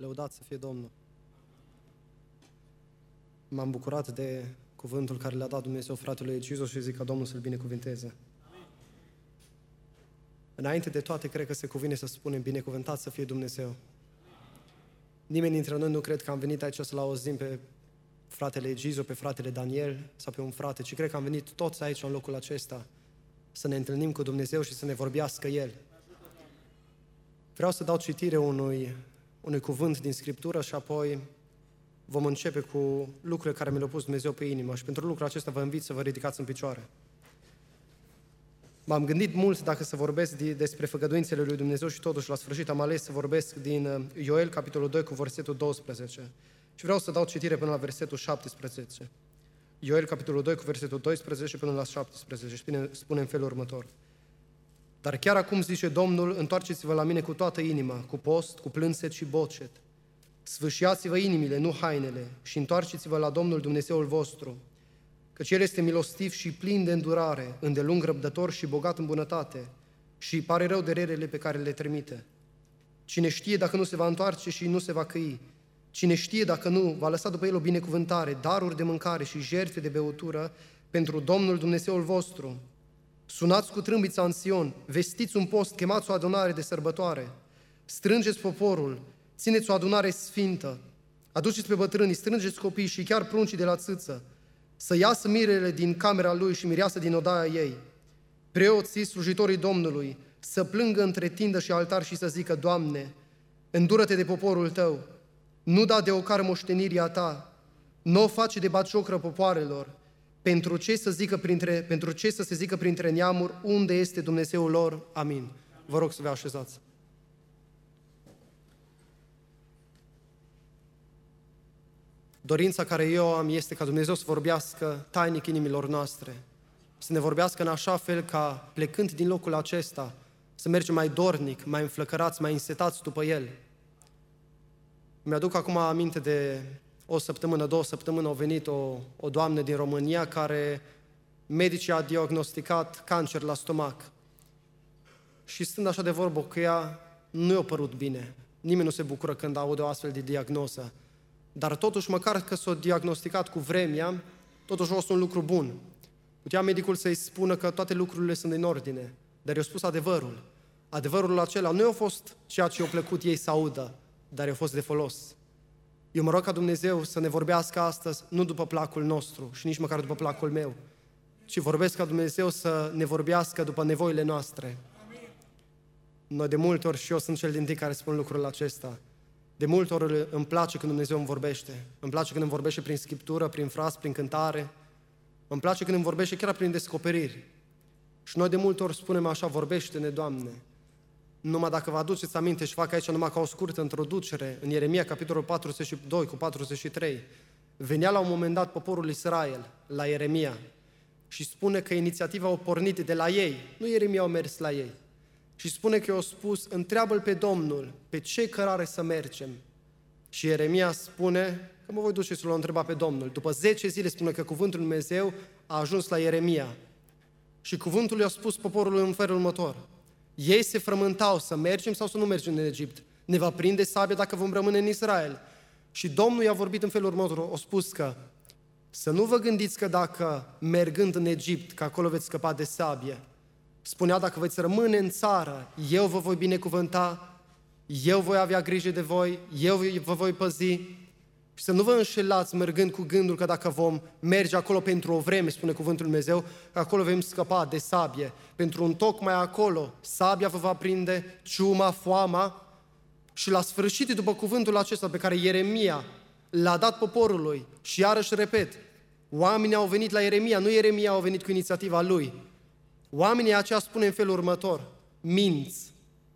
Lăudat să fie Domnul! M-am bucurat de cuvântul care le-a dat Dumnezeu fratelui Ecizo și zic ca Domnul să-l binecuvinteze. Înainte de toate, cred că se cuvine să spunem binecuvântat să fie Dumnezeu. Nimeni dintre noi nu cred că am venit aici să-l auzim pe fratele Ecizo, pe fratele Daniel sau pe un frate, ci cred că am venit toți aici în locul acesta să ne întâlnim cu Dumnezeu și să ne vorbească El. Vreau să dau citire unui cuvânt din Scriptură și apoi vom începe cu lucrurile care mi le-a pus Dumnezeu pe inimă și pentru lucrul acesta vă invit să vă ridicați în picioare. M-am gândit mult dacă să vorbesc despre făgăduințele lui Dumnezeu și totuși la sfârșit am ales să vorbesc din Ioel, capitolul 2, cu versetul 12. Și vreau să dau citire până la versetul 17. Ioel, capitolul 2, cu versetul 12 până la 17. Și spune în felul următor. Dar chiar acum, zice Domnul, întoarceți-vă la mine cu toată inima, cu post, cu plânset și bocet. Sfâșiați-vă inimile, nu hainele, și întoarceți-vă la Domnul Dumnezeul vostru, căci El este milostiv și plin de îndurare, îndelung răbdător și bogat în bunătate, și îi pare rău de relele pe care le trimite. Cine știe dacă nu se va întoarce și nu se va căi, cine știe dacă nu va lăsa după El o binecuvântare, daruri de mâncare și jertfe de băutură pentru Domnul Dumnezeul vostru. Sunați cu trâmbița în Sion, vestiți un post, chemați o adunare de sărbătoare, strângeți poporul, țineți o adunare sfintă, aduceți pe bătrânii, strângeți copiii și chiar pruncii de la țâță, să iasă mirele din camera lui și mireasă din odaia ei, preoții, slujitorii Domnului, să plângă între tindă și altar și să zică, Doamne, îndură-te de poporul Tău, nu da de ocară moștenirea Ta, nu o face de batjocră popoarelor, pentru ce să se zică printre neamuri unde este Dumnezeul lor. Amin. Vă rog să vă așezați. Dorința care eu am este ca Dumnezeu să vorbească tainic inimilor noastre, să ne vorbească în așa fel ca, plecând din locul acesta, să mergem mai dornic, mai înflăcărați, mai însetați după El. Mi-aduc acum aminte de o săptămână, 2 săptămâni, au venit o doamnă din România care medicii a diagnosticat cancer la stomac. Și stând așa de vorbă cu ea, nu i-a părut bine. Nimeni nu se bucură când aude o astfel de diagnoză. Dar totuși, măcar că s-a diagnosticat cu vremea, totuși a fost un lucru bun. Putea medicul să-i spună că toate lucrurile sunt în ordine, dar i-a spus adevărul. Adevărul acela nu a fost ceea ce i-a plăcut ei să audă, dar i-a fost de folos. Eu mă rog ca Dumnezeu să ne vorbească astăzi, nu după placul nostru și nici măcar după placul meu, ci vorbesc ca Dumnezeu să ne vorbească după nevoile noastre. Noi de multe ori, și eu sunt cel din tâi care spun lucrul acesta, de multe ori îmi place când Dumnezeu îmi vorbește. Îmi place când îmi vorbește prin Scriptură, prin fraz, prin cântare. Îmi place când îmi vorbește chiar prin descoperiri. Și noi de multe ori spunem așa, vorbește-ne, Doamne. Numai dacă vă aduceți aminte și fac aici numai ca o scurtă introducere, în Ieremia, capitolul 42 cu 43, venea la un moment dat poporul Israel la Ieremia și spune că inițiativa a pornit de la ei, nu Ieremia a mers la ei. Și spune că i-a spus, întreabă-L pe Domnul, pe ce cărare să mergem. Și Ieremia spune că mă voi duce să-L întreba pe Domnul. După 10 zile spune că cuvântul Lui Dumnezeu a ajuns la Ieremia. Și cuvântul i-a spus poporului în felul următor. Ei se frământau să mergem sau să nu mergem în Egipt. Ne va prinde sabia dacă vom rămâne în Israel. Și Domnul i-a vorbit în felul următor, a spus că să nu vă gândiți că dacă mergând în Egipt, că acolo veți scăpa de sabie. Spunea, dacă veți rămâne în țară, eu vă voi binecuvânta, eu voi avea grijă de voi, eu vă voi păzi. Și să nu vă înșelați mergând cu gândul că dacă vom merge acolo pentru o vreme, spune cuvântul Lui Dumnezeu, că acolo vom scăpa de sabie. Pentru un tocmai acolo, sabia vă va prinde, ciuma, foama. Și la sfârșit, după cuvântul acesta pe care Ieremia l-a dat poporului, și iarăși repet, oamenii au venit la Ieremia, nu Ieremia au venit cu inițiativa lui. Oamenii aceia spune în felul următor, minți,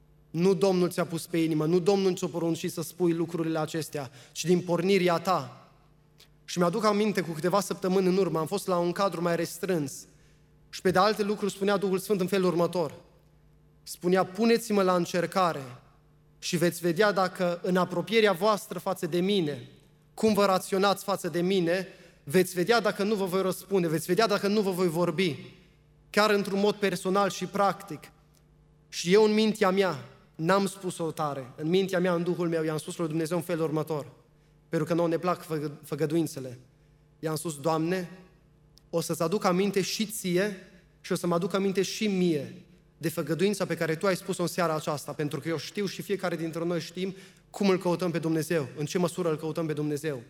nu Domnul ți-a pus pe inimă, nu Domnul ți-a poruncit să spui lucrurile acestea, ci din pornirea ta. Și mi-aduc aminte, cu câteva săptămâni în urmă, am fost la un cadru mai restrâns și pe de alte lucruri spunea Duhul Sfânt în felul următor. Spunea, puneți-mă la încercare și veți vedea dacă în apropierea voastră față de mine, cum vă raționați față de mine, veți vedea dacă nu vă voi răspunde, veți vedea dacă nu vă voi vorbi, chiar într-un mod personal și practic. Și eu în mintea mea n-am spus-o tare. În mintea mea, în Duhul meu, i-am spus lui Dumnezeu în felul următor. Pentru că nouă ne plac făgăduințele. I-am spus, Doamne, o să-ți aduc aminte și ție și o să mă aduc aminte și mie de făgăduința pe care Tu ai spus-o în seara aceasta, pentru că eu știu și fiecare dintre noi știm cum îl căutăm pe Dumnezeu, în ce măsură îl căutăm pe Dumnezeu.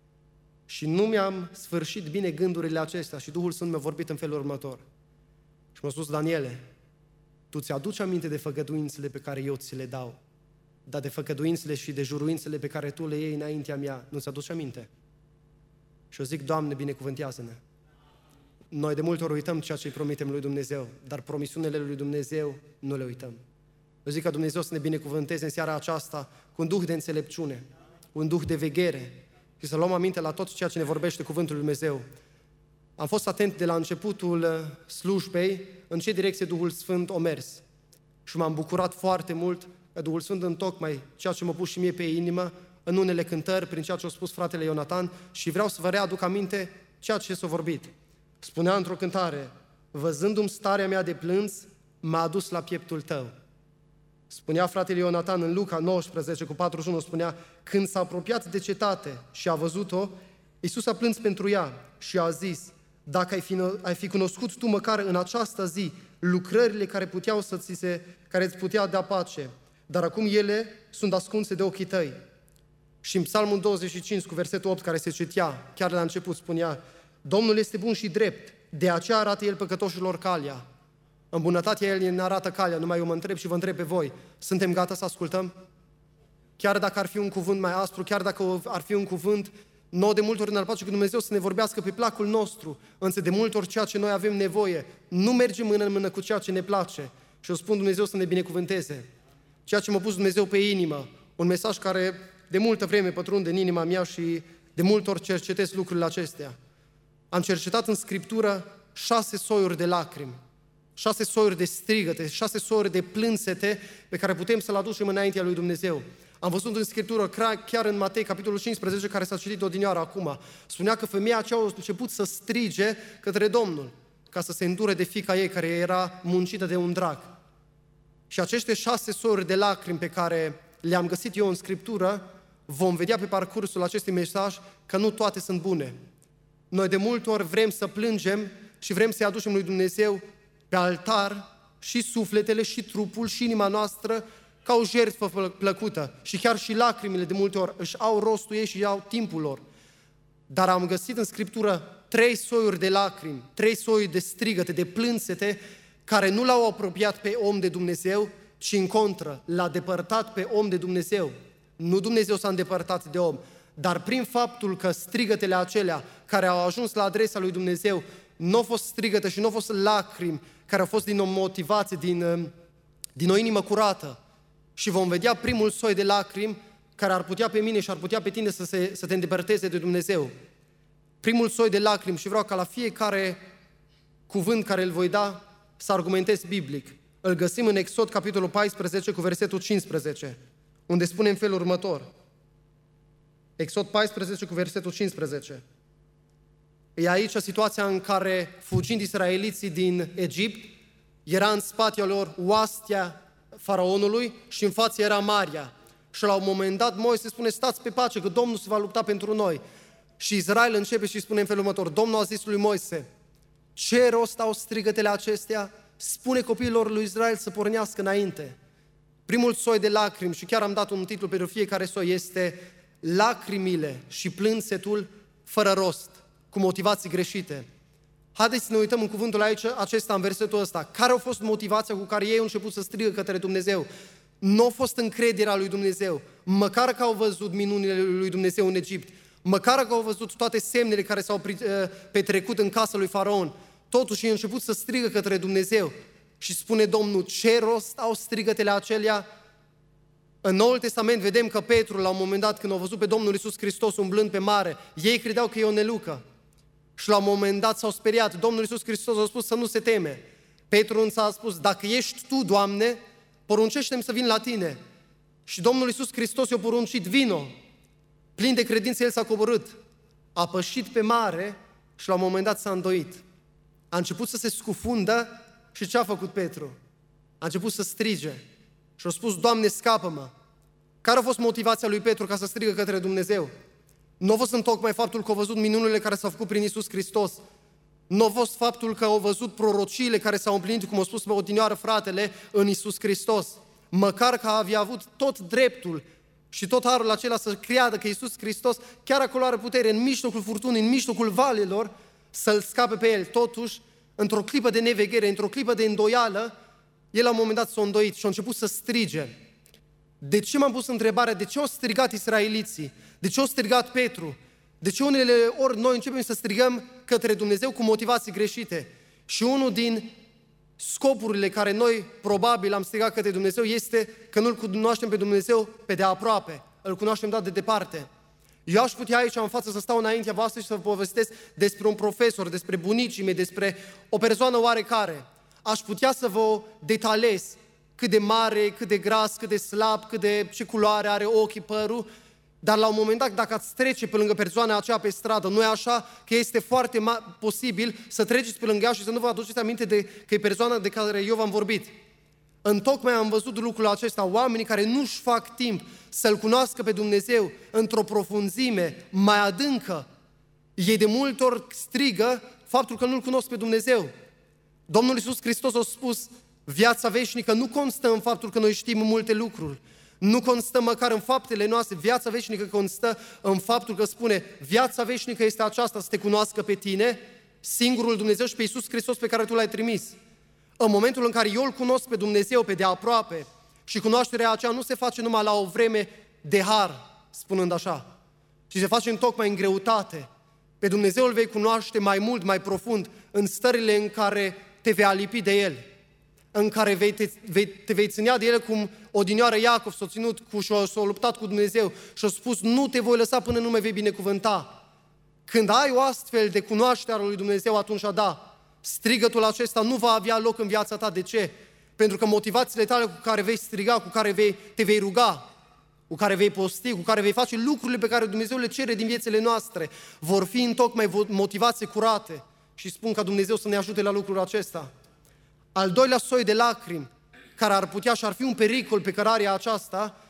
Și nu mi-am sfârșit bine gândurile acestea și Duhul Sfânt mi-a vorbit în felul următor. Și m-a spus, Daniele, tu ți-aduci aminte de făgăduințele pe care eu ți le dau, dar de făgăduințele și de juruințele pe care Tu le iei înaintea mea, nu ți-aduci aminte? Și eu zic, Doamne, binecuvântează-ne. Noi de multe ori uităm ceea ce îi promitem lui Dumnezeu, dar promisiunile lui Dumnezeu nu le uităm. Eu zic ca Dumnezeu să ne binecuvânteze în seara aceasta cu un duh de înțelepciune, cu un duh de veghere și să luăm aminte la tot ceea ce ne vorbește cuvântul lui Dumnezeu. Am fost atent de la începutul slujbei în ce direcție Duhul Sfânt a mers și m-am bucurat foarte mult că Duhul Sfânt întocmai ceea ce m-a pus și mie pe inimă în unele cântări, prin ceea ce a spus fratele Ionatan, și vreau să vă readuc aminte ceea ce s-a vorbit. Spunea într-o cântare, văzându-mi starea mea de plâns, m-a adus la pieptul Tău. Spunea fratele Ionatan în Luca 19 cu 41, spunea, când s-a apropiat de cetate și a văzut-o, Iisus a plâns pentru ea și a zis, dacă ai fi cunoscut tu măcar în această zi lucrările care îți putea da pace, dar acum ele sunt ascunse de ochii tăi. Și în Psalmul 25 cu versetul 8 care se citea, chiar la început spunea, Domnul este bun și drept, de aceea arată El păcătoșilor calea. În bunătatea El ne arată calea, numai eu mă întreb și vă întreb pe voi, suntem gata să ascultăm? Chiar dacă ar fi un cuvânt mai aspru, chiar dacă ar fi un cuvânt, nouă de multe ori ne-ar place cu Dumnezeu să ne vorbească pe placul nostru, însă de multe ori ceea ce noi avem nevoie, nu merge mână în mână cu ceea ce ne place. Și eu spun Dumnezeu să ne binecuvânteze. Ceea ce m-a pus Dumnezeu pe inimă, un mesaj care de multă vreme pătrunde în inima mea și de multe ori cercetez lucrurile acestea. Am cercetat în Scriptură 6 soiuri de lacrimi, 6 soiuri de strigăte, 6 soiuri de plânsete pe care putem să-l aducem înaintea lui Dumnezeu. Am văzut în Scriptură, chiar în Matei, capitolul 15, care s-a citit odinioară acum, spunea că femeia aceea a început să strige către Domnul, ca să se îndure de fiica ei, care era muncită de un drac. Și aceste 6 soiuri de lacrimi pe care le-am găsit eu în Scriptură, vom vedea pe parcursul acestui mesaj că nu toate sunt bune. Noi de multe ori vrem să plângem și vrem să-i aducem lui Dumnezeu pe altar și sufletele, și trupul, și inima noastră ca o jertfă plăcută. Și chiar și lacrimile de multe ori își au rostul ei și au timpul lor. Dar am găsit în Scriptură 3 soiuri de lacrimi, 3 soiuri de strigăte, de plânsete, care nu l-au apropiat pe om de Dumnezeu, ci în contră, l-a depărtat pe om de Dumnezeu. Nu Dumnezeu s-a îndepărtat de om, dar prin faptul că strigătele acelea care au ajuns la adresa lui Dumnezeu nu au fost strigăte și nu au fost lacrimi care au fost din o motivație, din o inimă curată. Și vom vedea primul soi de lacrimi care ar putea pe mine și ar putea pe tine să te îndepărteze de Dumnezeu. Primul soi de lacrimi, și vreau ca la fiecare cuvânt care îl voi da să argumentez biblic. Îl găsim în Exod, capitolul 14, cu versetul 15, unde spune în felul următor. Exod 14, cu versetul 15. E aici situația în care, fugind israeliții din Egipt, era în spatele lor oastea faraonului și în față era Maria. Și la un moment dat Moise spune, stați pe pace, că Domnul se va lupta pentru noi. Și Israel începe și spune în felul următor, Domnul a zis lui Moise, ce rost au strigătele acestea? Spune copiilor lui Israel să pornească înainte. Primul soi de lacrimi, și chiar am dat un titlu pentru fiecare soi, este lacrimile și plânsetul fără rost, cu motivații greșite. Haideți să ne uităm în cuvântul acesta, în versetul ăsta. Care a fost motivația cu care ei au început să strigă către Dumnezeu? Nu a fost încrederea lui Dumnezeu. Măcar că au văzut minunile lui Dumnezeu în Egipt, măcar că au văzut toate semnele care s-au petrecut în casa lui Faraon, totuși ei au început să strigă către Dumnezeu. Și spune Domnul, ce rost au strigătele acelea? În Noul Testament vedem că Petru, la un moment dat, când a văzut pe Domnul Iisus Hristos umblând pe mare, ei credeau că e o nelucă. Și la un moment dat s-au speriat. Domnul Iisus Hristos a spus să nu se teme. Petru însă a spus, dacă ești Tu, Doamne, poruncește-mi să vin la Tine. Și Domnul Iisus Hristos i-a poruncit, vino. Plin de credință, El s-a coborât. A pășit pe mare și la un moment dat s-a îndoit. A început să se scufundă și ce a făcut Petru? A început să strige. și a spus, Doamne, scapă-mă. Care a fost motivația lui Petru ca să strigă către Dumnezeu? Nu a fost întocmai faptul că a văzut minunile care s-au făcut prin Iisus Hristos. Nu a fost faptul că au văzut prorociile care s-au împlinit, cum a spus pe odinioară fratele, în Iisus Hristos. Măcar că avea avut tot dreptul și tot harul acela să creadă că Iisus Hristos chiar acolo are putere, în mijlocul furtunii, în mijlocul valelor, să-l scape pe el. Totuși, într-o clipă de neveghere, într-o clipă de îndoială, el la un moment dat s-a îndoit și a început să strige. De ce m-am pus întrebarea? De ce au strigat israeliții? De ce au strigat Petru? De ce unele ori noi începem să strigăm către Dumnezeu cu motivații greșite? Și unul din scopurile care noi probabil am strigat către Dumnezeu este că nu-L cunoaștem pe Dumnezeu pe de aproape, îl cunoaștem dat de departe. Eu aș putea aici în față să stau înaintea voastră și să vă povestesc despre un profesor, despre bunicii mei, despre o persoană oarecare. Aș putea să vă detalez cât de mare, cât de gras, cât de slab, cât de ce culoare are ochii, părul, dar la un moment dat, dacă ați trece pe lângă persoana aceea pe stradă, nu e așa că este foarte posibil să treceți pe lângă ea și să nu vă aduceți aminte de că e persoana de care eu v-am vorbit. Întocmai am văzut lucrul acesta, oamenii care nu-și fac timp să-L cunoască pe Dumnezeu într-o profunzime mai adâncă, ei de multe ori strigă faptul că nu-L cunosc pe Dumnezeu. Domnul Iisus Hristos a spus, viața veșnică nu constă în faptul că noi știm multe lucruri, nu constă măcar în faptele noastre, viața veșnică constă în faptul că spune, viața veșnică este aceasta, să te cunoască pe tine, singurul Dumnezeu și pe Iisus Hristos pe care tu L-ai trimis. În momentul în care eu îl cunosc pe Dumnezeu pe de aproape și cunoașterea aceea nu se face numai la o vreme de har, spunând așa, ci se face întocmai în greutate. Pe Dumnezeu îl vei cunoaște mai mult, mai profund, în stările în care te vei alipi de El, în care te vei ținea de El cum odinioară Iacov s-a ținut și s-a luptat cu Dumnezeu și a spus, nu te voi lăsa până nu mă vei binecuvânta. Când ai o astfel de cunoaștere a lui Dumnezeu, atunci da, strigătul acesta nu va avea loc în viața ta. De ce? Pentru că motivațiile tale cu care vei striga, cu care te vei ruga, cu care vei posti, cu care vei face lucrurile pe care Dumnezeu le cere din viețile noastre, vor fi întocmai motivații curate. Și spun ca Dumnezeu să ne ajute la lucrul acesta. Al doilea soi de lacrimi, care ar putea și ar fi un pericol pe cărarea aceasta,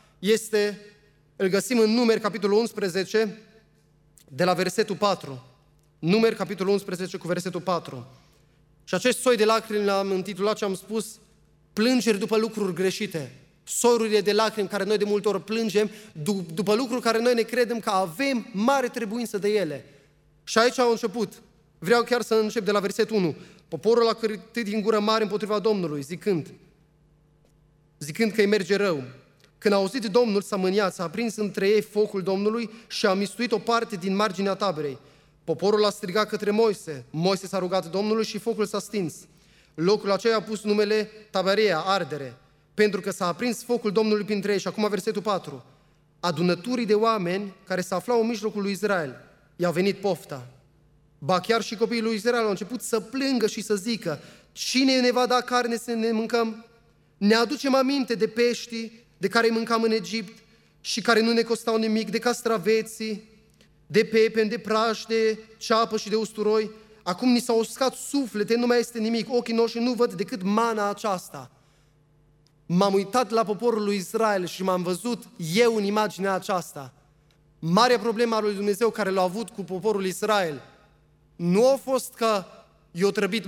îl găsim în Numeri, capitolul 11, de la versetul 4. Numeri, capitolul 11, cu versetul 4. Și acest soi de lacrimi l-am intitulat și am spus, plângeri după lucruri greșite. Sorurile de lacrimi care noi de multe ori plângem după lucruri care noi ne credem că avem mare trebuință de ele. Și aici au început. Vreau chiar să încep de la versetul 1. Poporul a cârtit din gură mare împotriva Domnului, zicând că îi merge rău. Când a auzit Domnul, s-a mâniat, s-a aprins între ei focul Domnului și a mistuit o parte din marginea taberei. Poporul a strigat către Moise. Moise s-a rugat Domnului și focul s-a stins. Locul aceea a pus numele Taberea, ardere, pentru că s-a aprins focul Domnului printre ei. Și acum versetul 4. Adunăturii de oameni care se aflau în mijlocul lui Israel i-au venit pofta. Ba chiar și copiii lui Israel au început să plângă și să zică, cine ne va da carne să ne mâncăm? Ne aducem aminte de peștii de care îi mâncam în Egipt și care nu ne costau nimic, de castraveții, de pepeni, de praș, de ceapă și de usturoi. Acum ni s-au uscat suflete, nu mai este nimic, ochii noștri nu văd decât mana aceasta. M-am uitat la poporul lui Israel și m-am văzut eu în imaginea aceasta. Marea problemă a lui Dumnezeu care l-a avut cu poporul Israel nu a fost că i-a trebuit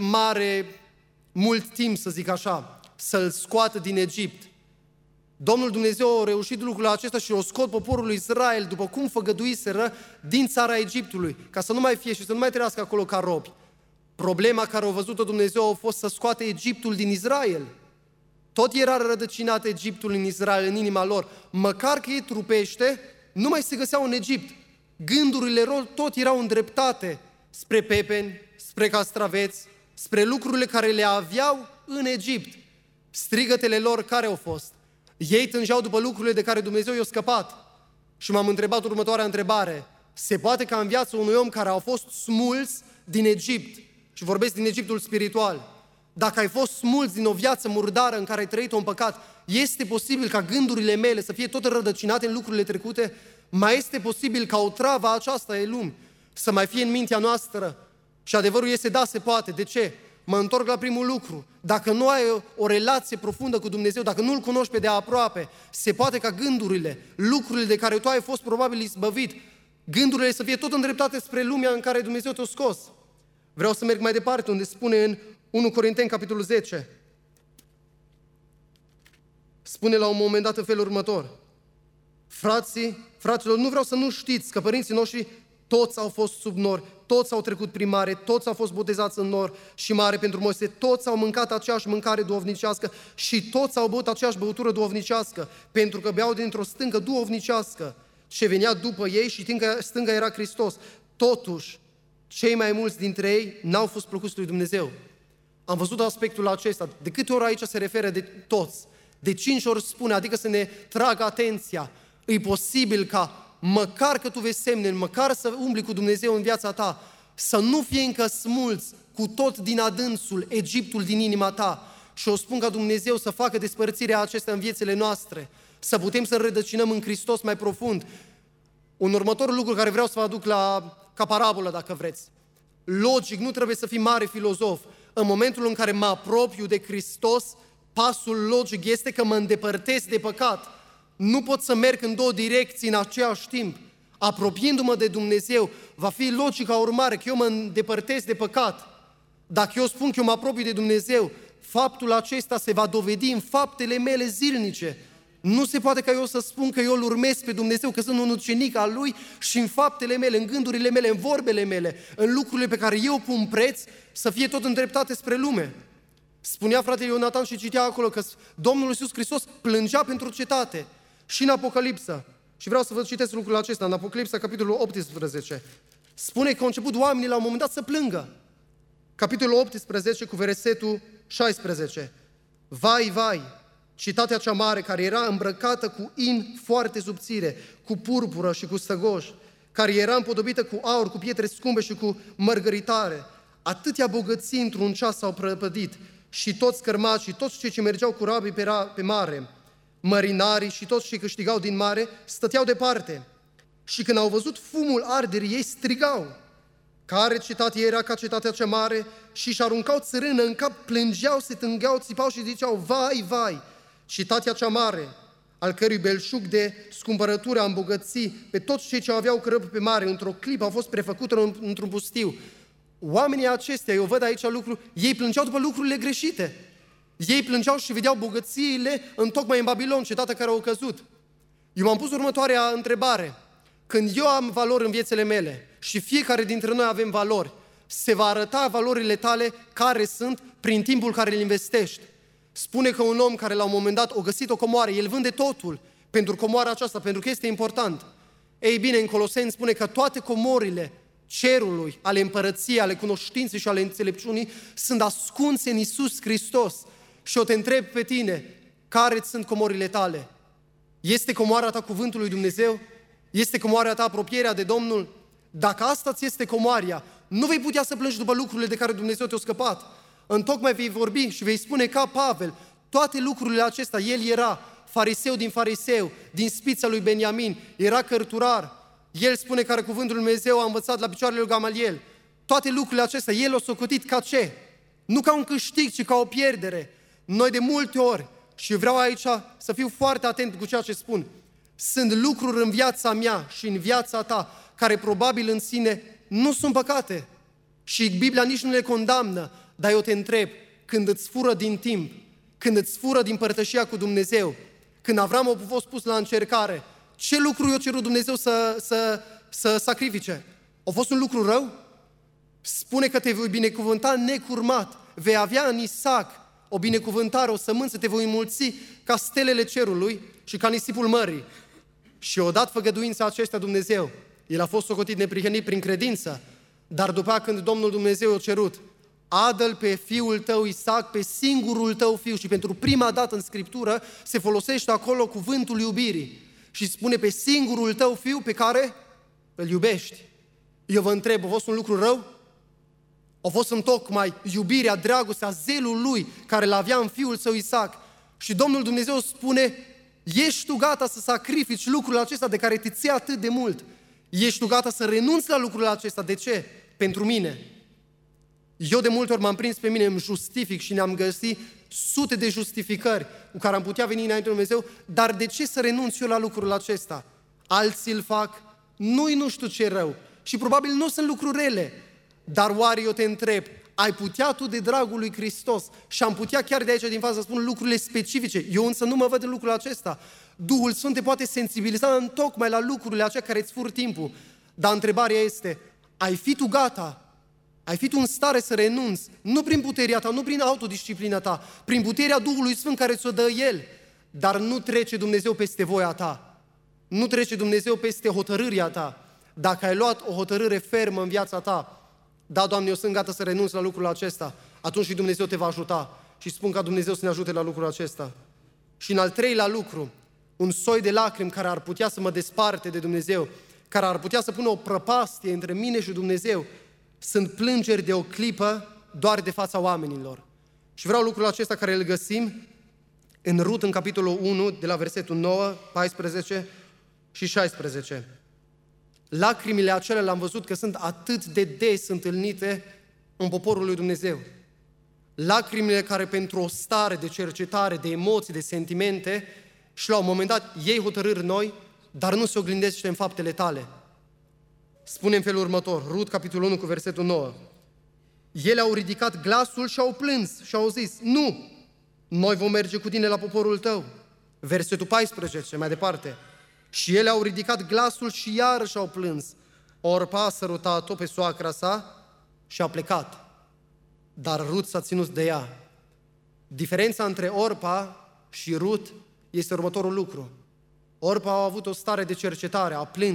mult timp, să zic așa, să-l scoată din Egipt. Domnul Dumnezeu a reușit lucrul acesta și o scot poporul lui Israel, după cum făgăduiseră, din țara Egiptului, ca să nu mai fie și să nu mai trăiască acolo ca robi. Problema care a văzut-o Dumnezeu a fost să scoate Egiptul din Israel. Tot era rădăcinat Egiptul în Israel, în inima lor. Măcar că ei trupește, nu mai se găseau în Egipt. Gândurile lor tot erau îndreptate spre pepeni, spre castraveți, spre lucrurile care le aveau în Egipt. Strigătele lor care au fost? Ei tângeau după lucrurile de care Dumnezeu i-a scăpat. Și m-am întrebat următoarea întrebare. Se poate ca în viața unui om care au fost smulți din Egipt, și vorbesc din Egiptul spiritual, dacă ai fost smulți din o viață murdară în care ai trăit un păcat, este posibil ca gândurile mele să fie tot rădăcinate în lucrurile trecute? Mai este posibil ca o travă aceasta e lume să mai fie în mintea noastră? Și adevărul este, da, se poate. De ce? mă întorc la primul lucru. Dacă nu ai o relație profundă cu Dumnezeu, dacă nu-L cunoști pe de aproape, se poate ca gândurile, lucrurile de care tu ai fost probabil izbăvit, gândurile să fie tot îndreptate spre lumea în care Dumnezeu te-a scos. Vreau să merg mai departe, unde spune în 1 Corinteni, capitolul 10. Spune la un moment dat în felul următor: fraților, nu vreau să nu știți că părinții noștri toți au fost sub nor, toți au trecut prin mare, toți au fost botezați în nor și mare pentru Moise, toți au mâncat aceeași mâncare duhovnicească și toți au băut aceeași băutură duhovnicească, pentru că beau dintr-o stâncă duhovnicească ce venea după ei și stânga era Hristos. Totuși, cei mai mulți dintre ei n-au fost plăcuți lui Dumnezeu. Am văzut aspectul acesta. De câte ori aici se referă de toți? De 5 ori spune, adică să ne tragă atenția. E posibil ca, măcar că tu vezi semne, măcar să umbli cu Dumnezeu în viața ta, să nu fie încă smulți cu tot din adânsul, Egiptul din inima ta. Și o spun ca Dumnezeu să facă despărțirea acestea în viețile noastre, să putem să înrădăcinăm în Hristos mai profund. Un următor lucru care vreau să vă aduc ca parabolă, dacă vreți. Logic, nu trebuie să fii mare filozof. În momentul în care mă apropiu de Hristos, pasul logic este că mă îndepărtez de păcat. Nu pot să merg în două direcții în același timp. Apropiindu-mă de Dumnezeu, va fi logica urmare că eu mă îndepărtez de păcat. Dacă eu spun că eu mă apropii de Dumnezeu, faptul acesta se va dovedi în faptele mele zilnice. Nu se poate ca eu să spun că eu îl urmez pe Dumnezeu, că sunt un ucenic al Lui și în faptele mele, în gândurile mele, în vorbele mele, în lucrurile pe care eu pun preț, să fie tot îndreptate spre lume. Spunea fratele Ionatan și citea acolo că Domnul Iisus Hristos plângea pentru cetate și în Apocalipsa. Și vreau să vă citesc lucrul acesta, în Apocalipsa, capitolul 18. Spune că au început oamenii la un moment dat să plângă. Capitolul 18 cu versetul 16. Vai, vai, cetatea cea mare care era îmbrăcată cu in foarte subțire, cu purpură și cu stăgoș, care era împodobită cu aur, cu pietre scumpe și cu mărgăritare. Atâtea bogății într-un ceas s-au prăpădit și toți cărmacii, toți cei ce mergeau cu rabii pe mare, mărinarii și toți cei câștigau din mare, stăteau departe. Și când au văzut fumul arderii, ei strigau: care cetate era ca cetatea cea mare? Și își aruncau țărână în cap, plângeau, se tângeau, țipau și ziceau: vai, vai, cetatea cea mare, al cărui belșug de scumpărătură a îmbogățit pe toți cei ce aveau cărări pe mare, într-o clipă au fost prefăcută într-un pustiu. Oamenii aceștia, eu văd aici lucruri, ei plângeau după lucrurile greșite. Ei plângeau și vedeau bogățiile întocmai în Babilon, cetatea care au căzut. Eu m-am pus următoarea întrebare. Când eu am valori în viețile mele și fiecare dintre noi avem valori, se va arăta valorile tale care sunt prin timpul care îl investești. Spune că un om care la un moment dat a găsit o comoară, el vânde totul pentru comoara aceasta, pentru că este important. Ei bine, în Coloseni spune că toate comorile cerului, ale împărăției, ale cunoștinței și ale înțelepciunii sunt ascunse în Iisus Hristos. Și eu te întreb pe tine, care sunt comorile tale? Este comoara ta cuvântul lui Dumnezeu? Este comoara ta apropierea de Domnul? Dacă asta ți este comoarea, nu vei putea să plângi după lucrurile de care Dumnezeu te-a scăpat. Întocmai vei vorbi și vei spune ca Pavel, toate lucrurile acestea, el era fariseu din fariseu, din spița lui Beniamin, era cărturar. El spune că cuvântul lui Dumnezeu a învățat la picioarele lui Gamaliel. Toate lucrurile acestea, el o socotit ca ce? Nu ca un câștig, ci ca o pierdere. Noi de multe ori, și vreau aici să fiu foarte atent cu ceea ce spun, sunt lucruri în viața mea și în viața ta, care probabil în sine nu sunt păcate. Și Biblia nici nu le condamnă, dar eu te întreb, când îți fură din timp, când îți fură din părtășia cu Dumnezeu, când Avram a fost pus la încercare, ce lucru i-a cerut Dumnezeu să sacrifice? A fost un lucru rău? Spune că te voi binecuvânta necurmat, vei avea în Isaac o binecuvântare, o sămânță, te voi înmulți ca stelele cerului și ca nisipul mării. Și a dat făgăduința acestea Dumnezeu. El a fost socotit neprihănit prin credință, dar după când Domnul Dumnezeu a cerut, adă-l pe fiul tău Isaac, pe singurul tău fiu, și pentru prima dată în Scriptură se folosește acolo cuvântul iubirii și spune pe singurul tău fiu pe care îl iubești. Eu vă întreb, a fost un lucru rău? A fost întocmai iubirea, dragostea, zelul lui care l-avea în fiul său Isaac. Și Domnul Dumnezeu spune, ești tu gata să sacrifici lucrul acesta de care te ții atât de mult? Ești tu gata să renunți la lucrul acesta? De ce? Pentru mine. Eu de multe ori m-am prins pe mine, îmi justific și ne-am găsit sute de justificări cu care am putea veni înainte de Dumnezeu, dar de ce să renunț eu la lucrul acesta? Alții îl fac, nu știu ce rău și probabil nu sunt lucruri rele, dar oare eu te întreb, ai putea tu de dragul lui Hristos și am putea chiar de aici din față să spun lucrurile specifice, eu însă nu mă văd în lucrul acesta. Duhul Sfânt te poate sensibiliza întocmai la lucrurile acelea care îți fur timpul, dar întrebarea este, ai fi tu gata? Ai fi tu în stare să renunți, nu prin puterea ta, nu prin autodisciplina ta, prin puterea Duhului Sfânt care ți-o dă El, dar nu trece Dumnezeu peste voia ta, nu trece Dumnezeu peste hotărârea ta. Dacă ai luat o hotărâre fermă în viața ta, da, Doamne, eu sunt gata să renunț la lucrul acesta, atunci și Dumnezeu te va ajuta și spun ca Dumnezeu să ne ajute la lucrul acesta. Și în al treilea lucru, un soi de lacrimi care ar putea să mă desparte de Dumnezeu, care ar putea să pună o prăpastie între mine și Dumnezeu, sunt plângeri de o clipă doar de fața oamenilor. Și vreau lucrul acesta care îl găsim în Rut, în capitolul 1, de la versetul 9, 14 și 16. Lacrimile acelea le-am văzut că sunt atât de des întâlnite în poporul lui Dumnezeu. Lacrimile care pentru o stare de cercetare, de emoții, de sentimente și la un moment dat iei hotărâri noi, dar nu se oglindește în faptele tale. Spune în felul următor, Rut, capitolul 1, cu versetul 9. Ele au ridicat glasul și au plâns și au zis, nu, noi vom merge cu tine la poporul tău. Versetul 14, mai departe. Și ele au ridicat glasul și iarăși au plâns. Orpa a sărutat-o pe soacra sa și a plecat. Dar Rut s-a ținut de ea. Diferența între Orpa și Rut este următorul lucru. Orpa a avut o stare de cercetare,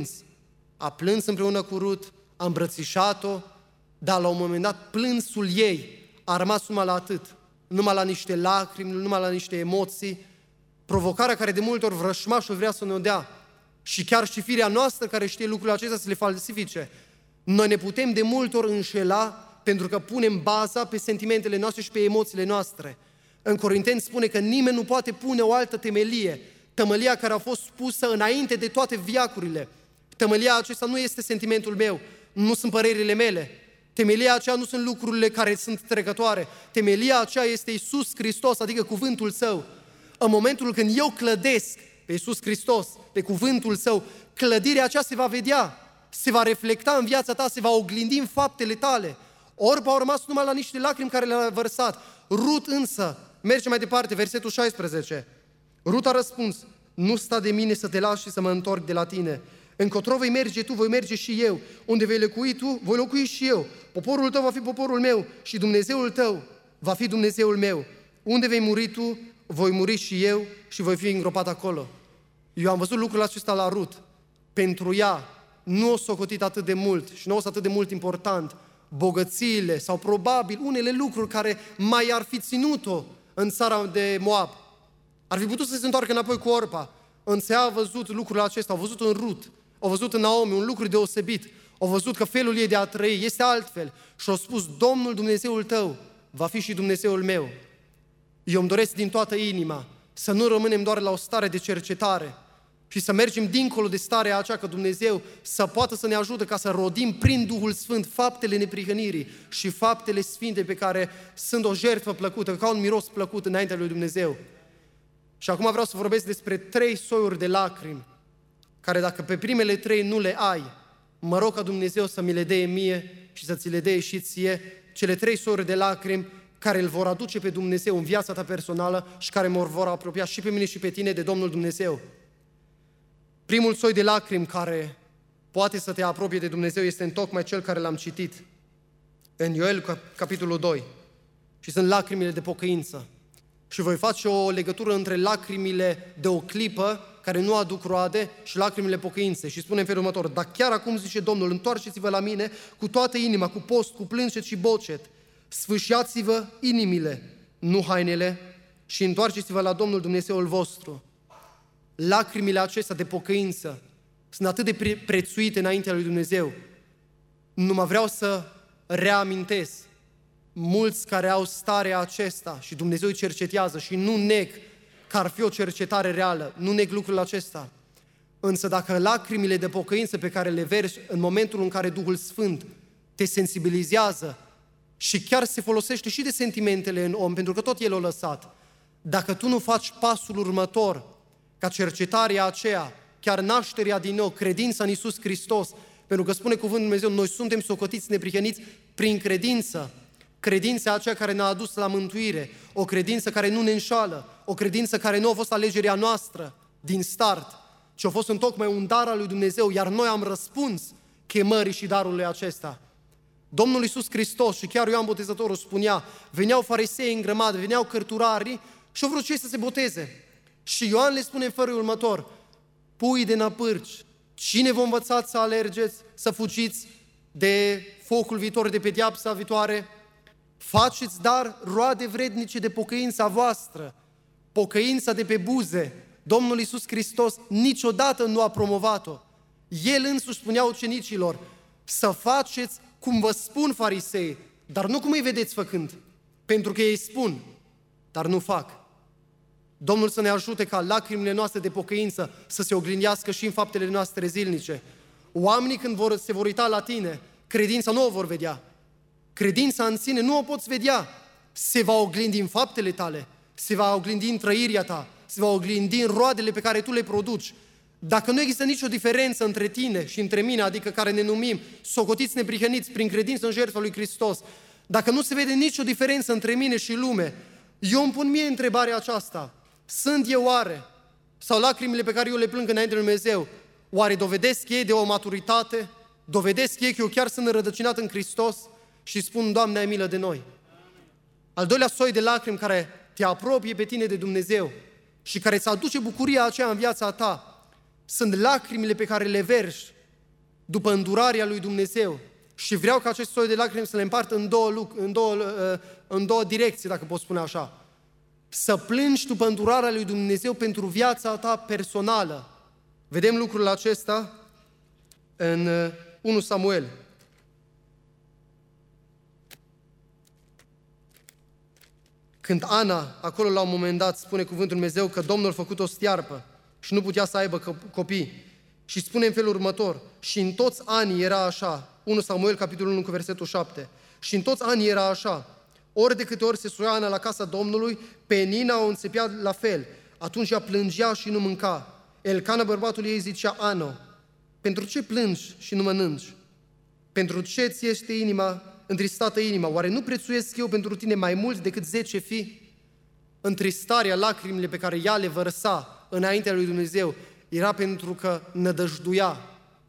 a plâns împreună cu Rut, a îmbrățișat-o, dar la un moment dat plânsul ei a rămas numai la atât, numai la niște lacrimi, numai la niște emoții, provocarea care de multe ori vrășmașul vrea să ne dea și chiar și firea noastră care știe lucrurile acestea să le falsifice. Noi ne putem de multe ori înșela pentru că punem baza pe sentimentele noastre și pe emoțiile noastre. În Corinteni spune că nimeni nu poate pune o altă temelie, tămălia care a fost pusă înainte de toate veacurile. Tămălia acesta nu este sentimentul meu, nu sunt părerile mele. Temelia aceea nu sunt lucrurile care sunt trecătoare. Temelia aceea este Iisus Hristos, adică cuvântul Său. În momentul când eu clădesc pe Iisus Hristos, pe cuvântul Său, clădirea aceea se va vedea, se va reflecta în viața ta, se va oglindi în faptele tale. Orpa au rămas numai la niște lacrimi care le-a vărsat. Rut însă, merge mai departe, versetul 16. Rut a răspuns, nu sta de mine să te lași și să mă întorc de la tine. Încotro vei merge tu, voi merge și eu. Unde vei locui tu, voi locui și eu. Poporul tău va fi poporul meu și Dumnezeul tău va fi Dumnezeul meu. Unde vei muri tu, voi muri și eu și voi fi îngropat acolo. Eu am văzut lucrul acesta la Rut. Pentru ea nu o socotit atât de mult și nu o să atât de mult important bogățiile sau probabil unele lucruri care mai ar fi ținut-o în țara de Moab. Ar fi putut să se întoarcă înapoi cu Orpa. Însă ea a văzut lucrurile acestea, au văzut în Rut, au văzut în Naomi un lucru deosebit, au văzut că felul ei de a trăi este altfel și au spus, Domnul Dumnezeul tău va fi și Dumnezeul meu. Eu îmi doresc din toată inima să nu rămânem doar la o stare de cercetare și să mergem dincolo de starea aceea, că Dumnezeu să poată să ne ajute ca să rodim prin Duhul Sfânt faptele neprihănirii și faptele sfinte pe care sunt o jertfă plăcută, ca un miros plăcut înaintea lui Dumnezeu. Și acum vreau să vorbesc despre 3 soiuri de lacrimi, care dacă pe primele 3 nu le ai, mă rog ca Dumnezeu să mi le dea mie și să ți le dea și ție, cele 3 soiuri de lacrimi care îl vor aduce pe Dumnezeu în viața ta personală și care mă vor apropia și pe mine și pe tine de Domnul Dumnezeu. Primul soi de lacrimi care poate să te apropie de Dumnezeu este întocmai cel care l-am citit în Ioel, capitolul 2, și sunt lacrimile de pocăință. Și voi face o legătură între lacrimile de o clipă care nu aduc roade și lacrimile pocăinței. Și spune în felul următor, dar chiar acum zice Domnul, întoarceți-vă la mine cu toată inima, cu post, cu plâncet și bocet. Sfâșiați-vă inimile, nu hainele, și întoarceți-vă la Domnul Dumnezeul vostru. Lacrimile acestea de pocăință sunt atât de prețuite înaintea lui Dumnezeu. Numai vreau să reamintesc, mulți care au starea acesta și Dumnezeu îi cercetează și nu neg că ar fi o cercetare reală, nu neg lucrul acesta. Însă dacă lacrimile de pocăință pe care le vergi în momentul în care Duhul Sfânt te sensibilizează și chiar se folosește și de sentimentele în om, pentru că tot El a lăsat. Dacă tu nu faci pasul următor, ca cercetarea aceea, chiar nașterea din nou, credința în Iisus Hristos, pentru că spune cuvântul Dumnezeu, noi suntem socotiți neprihăniți prin credință, credința aceea care ne-a adus la mântuire, o credință care nu ne înșală, o credință care nu a fost alegerea noastră din start, ci a fost întocmai un dar al lui Dumnezeu, iar noi am răspuns chemării și darului acesta. Domnul Iisus Hristos și chiar Ioan Botezătorul spunea, veneau farisei în grămadă, veneau cărturarii și au vrut cei să se boteze. Și Ioan le spune în felul următor, pui de năpârci, cine vă învățați să alergeți, să fugiți de focul viitor, de pedeapsa viitoare? Faceți dar roade vrednice de pocăința voastră, pocăința de pe buze. Domnul Iisus Hristos niciodată nu a promovat-o. El însuși spunea ucenicilor, să faceți cum vă spun farisei, dar nu cum îi vedeți făcând, pentru că ei spun, dar nu fac. Domnul să ne ajute ca lacrimile noastre de pocăință să se oglindească și în faptele noastre zilnice. Oamenii când se vor uita la tine, credința nu o vor vedea. Credința în sine nu o poți vedea. Se va oglindi în faptele tale, se va oglindi în trăirea ta, se va oglindi în roadele pe care tu le produci. Dacă nu există nicio diferență între tine și între mine, adică care ne numim socotiți neprihăniți prin credință în jertfa lui Hristos, dacă nu se vede nicio diferență între mine și lume, eu îmi pun mie întrebarea aceasta, sunt eu oare, sau lacrimile pe care eu le plâng înainte lui Dumnezeu, oare dovedesc ei de o maturitate, dovedesc ei că eu chiar sunt înrădăcinat în Hristos și spun, Doamne, ai milă de noi. Al doilea soi de lacrimi care te apropie pe tine de Dumnezeu și care îți aduce bucuria aceea în viața ta, sunt lacrimile pe care le vergi după îndurarea lui Dumnezeu. Și vreau ca acest soi de lacrimi să le împart în două direcții, dacă pot spune așa. Să plângi după îndurarea lui Dumnezeu pentru viața ta personală. Vedem lucrul acesta în 1 Samuel. Când Ana, acolo la un moment dat, spune cuvântul Dumnezeu că Domnul a făcut o stearpă și nu putea să aibă copii. Și spune în felul următor, și în toți anii era așa, 1 Samuel, capitolul 1, cu versetul 7, și în toți anii era așa, ori de câte ori se suia Ana la casa Domnului, Penina o înțepea la fel, atunci ea plângea și nu mânca. Elcana, bărbatul ei, zicea, Ana, pentru ce plângi și nu mănânci? Pentru ce ți este inima, întristată inima? Oare nu prețuiesc eu pentru tine mai mult decât 10 fii? Întristarea, lacrimile pe care ea le vărsa înaintea lui Dumnezeu era pentru că nădăjduia,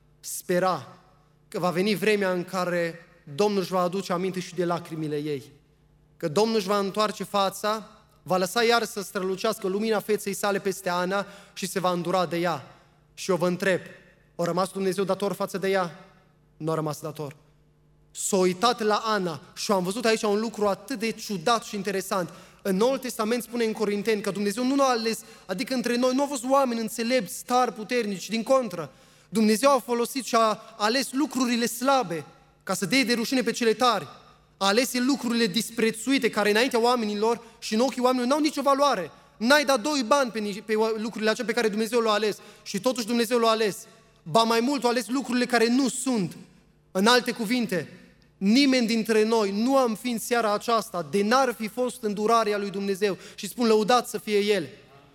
spera că va veni vremea în care Domnul își va aduce aminte și de lacrimile ei, că Domnul își va întoarce fața, va lăsa iar să strălucească lumina feței sale peste Ana și se va îndura de ea. Și eu vă întreb, a rămas Dumnezeu dator față de ea? Nu a rămas dator. S-a uitat la Ana și am văzut aici un lucru atât de ciudat și interesant. În Noul Testament spune în Corinteni că Dumnezeu nu a ales, adică între noi nu au fost oameni înțelepți, tari, puternici, din contră. Dumnezeu a folosit și a ales lucrurile slabe ca să dea de rușine pe cele tari. A ales lucrurile disprețuite care înaintea oamenilor și în ochii oamenilor n-au nicio valoare. N-ai dat 2 bani pe lucrurile acelea pe care Dumnezeu le-a ales și totuși Dumnezeu le-a ales. Ba mai mult, a ales lucrurile care nu sunt. În alte cuvinte, nimeni dintre noi nu am fi în seara aceasta de n-ar fi fost îndurarea lui Dumnezeu și spun lăudat să fie El.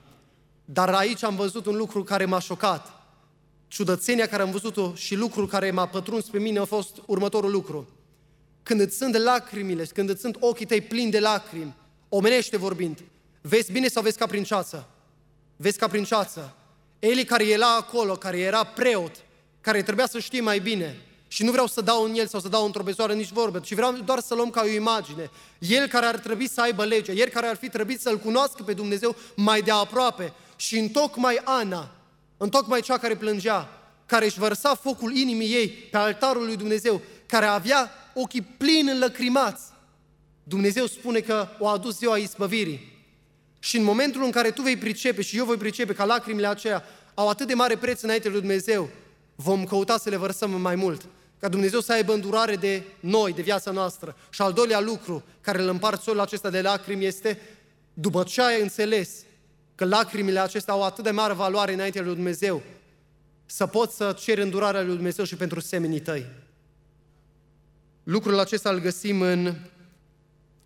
Dar aici am văzut un lucru care m-a șocat. Ciudățenia care am văzut-o și lucrul care m-a pătruns pe mine a fost următorul lucru. Când îți sunt lacrimile, când îți sunt ochii tăi plini de lacrimi, omenește vorbind, vezi bine sau vezi ca prin ceață? Vezi ca prin ceață. Eli care era acolo, care era preot, care trebuia să știe mai bine, și nu vreau să dau în el sau să dau într-o bezoară nici vorbă, ci vreau doar să luăm ca o imagine. El care ar trebui să aibă legea, el care ar fi trebuit să-L cunoască pe Dumnezeu mai de aproape, și întocmai Ana, întocmai cea care plângea, care își vărsa focul inimii ei pe altarul lui Dumnezeu, care avea ochii plini înlăcrimați, Dumnezeu spune că o a adus ziua izbăvirii. Și în momentul în care tu vei pricepe și eu voi pricepe că lacrimile aceea au atât de mare preț înainte lui Dumnezeu, vom căuta să le vărsăm mai mult, ca Dumnezeu să aibă îndurare de noi, de viața noastră. Și al doilea lucru care îl împart solul acesta de lacrimi este, după ce ai înțeles că lacrimile acestea au atât de mare valoare înainte lui Dumnezeu, să poți să ceri îndurarea lui Dumnezeu și pentru semenii tăi. Lucrul acesta îl găsim în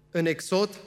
în Exod,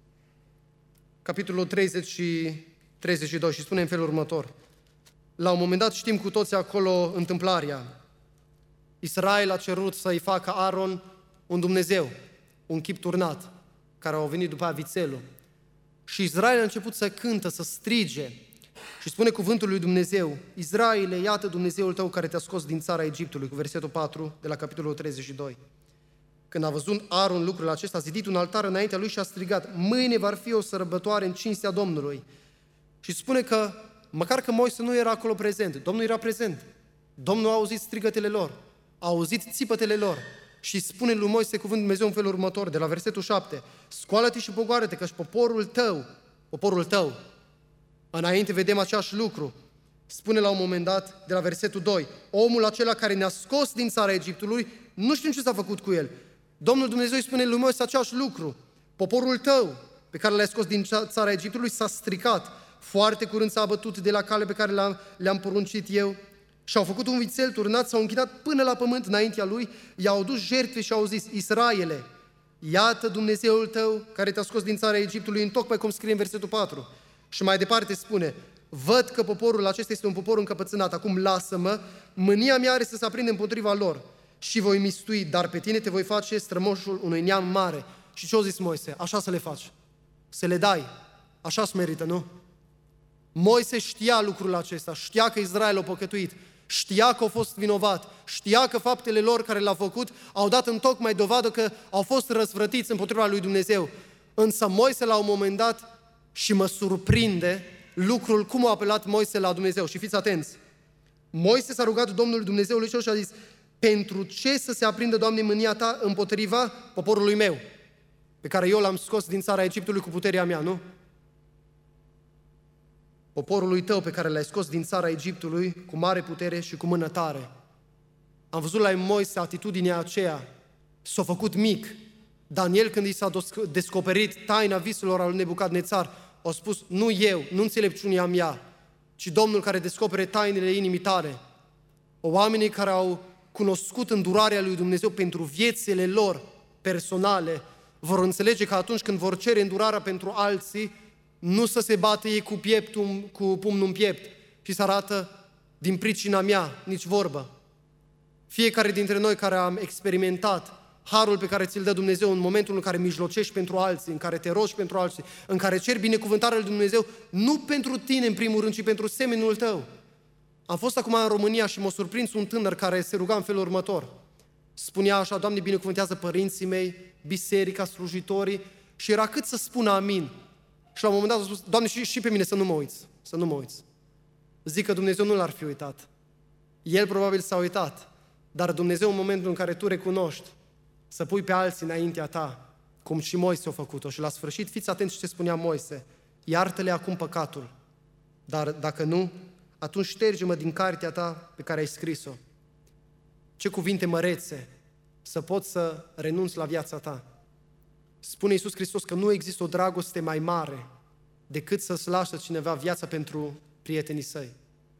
capitolul 30 și 32 și spune în felul următor. La un moment dat știm cu toții acolo întâmplarea. Israel a cerut să-i facă Aron un Dumnezeu, un chip turnat, care au venit după vițelul. Și Israel a început să cântă, să strige și spune cuvântul lui Dumnezeu: Israele, iată Dumnezeul tău care te-a scos din țara Egiptului, cu versetul 4 de la capitolul 32. Când a văzut Aron lucrul acesta, a zidit un altar înaintea lui și a strigat: mâine va fi o sărbătoare în cinstea Domnului. Și spune că, măcar că Moise nu era acolo prezent, Domnul era prezent. Domnul a auzit strigătele lor, a auzit țipătele lor și spune lui Moise cuvântul Dumnezeu în felul următor, de la versetul 7: scoală-te și pogoară-te, căci poporul tău, înainte vedem același lucru. Spune la un moment dat, de la versetul 2, omul acela care ne-a scos din țara Egiptului, nu știm ce s-a făcut cu el. Domnul Dumnezeu îi spune lui Moise același lucru: poporul tău, pe care l-ai scos din țara Egiptului, s-a stricat, foarte curând s-a abătut de la cale pe care le-am poruncit eu și au făcut un vițel turnat, s-au închinat până la pământ înaintea lui, i-au adus jertfe și au zis: Israele, iată Dumnezeul tău care te-a scos din țara Egiptului, întocmai cum scrie în versetul 4. Și mai departe spune: văd că poporul acesta este un popor încăpățânat, acum lasă-mă, mânia mea are să se aprinde împotriva lor și voi mistui, dar pe tine te voi face strămoșul unui neam mare. Și ce-a zis Moise? Așa să le faci, să le dai, așa-ți merită, nu? Moise știa lucrul acesta, știa că Israel a păcătuit, știa că a fost vinovat, știa că faptele lor care le-au făcut au dat întocmai dovadă că au fost răzvrătiți împotriva lui Dumnezeu. Însă Moise la un moment dat, și mă surprinde lucrul cum a apelat Moise la Dumnezeu. Și fiți atenți, Moise s-a rugat Domnului Dumnezeului și a zis: pentru ce să se aprindă, Doamne, mânia ta împotriva poporului meu, pe care eu l-am scos din țara Egiptului cu puterea mea, nu? Poporului tău pe care l-ai scos din țara Egiptului cu mare putere și cu mână tare. Am văzut la Moise atitudinea aceea, s-a făcut mic. Daniel, când i s-a descoperit taina visurilor al lui Nebucadnețar, a spus: nu eu, nu înțelepciunea mea, ci Domnul care descopere tainele inimii tale. Oamenii care au cunoscut îndurarea lui Dumnezeu pentru viețile lor personale vor înțelege că atunci când vor cere îndurarea pentru alții, nu să se bată ei cu pumnul în piept și să arată: din pricina mea, nici vorbă. Fiecare dintre noi care am experimentat harul pe care ți-l dă Dumnezeu în momentul în care mijlocești pentru alții, în care te rogi pentru alții, în care ceri binecuvântarea lui Dumnezeu, nu pentru tine în primul rând, ci pentru semenul tău. Am fost acum în România și m-a surprins un tânăr care se ruga în felul următor. Spunea așa: Doamne, binecuvântează părinții mei, biserica, slujitorii, și era cât să spună amin. Și la un moment dat a spus: Doamne, și pe mine să nu mă uiți. Zic că Dumnezeu nu l-ar fi uitat. El probabil s-a uitat, dar Dumnezeu, în momentul în care tu recunoști să pui pe alții înaintea ta, cum și Moise a făcut-o, și la sfârșit, fiți atenți ce spunea Moise: iartă-le acum păcatul, dar dacă nu, atunci șterge-mă din cartea ta pe care ai scris-o. Ce cuvinte mărețe, să poți să renunți la viața ta. Spune Iisus Hristos că nu există o dragoste mai mare decât să-ți lasă cineva viața pentru prietenii săi.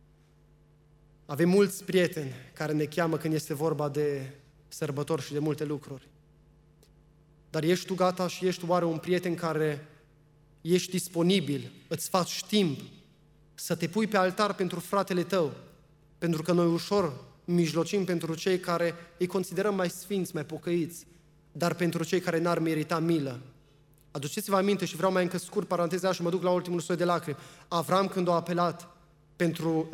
Avem mulți prieteni care ne cheamă când este vorba de sărbători și de multe lucruri. Dar ești tu gata și ești oare un prieten care ești disponibil, îți faci timp să te pui pe altar pentru fratele tău? Pentru că noi ușor mijlocim pentru cei care îi considerăm mai sfinți, mai pocăiți, dar pentru cei care n-ar merita milă. Aduceți-vă aminte, și vreau mai încă scurt paranteza și mă duc la ultimul soi de lacrimi. Avram, când a apelat pentru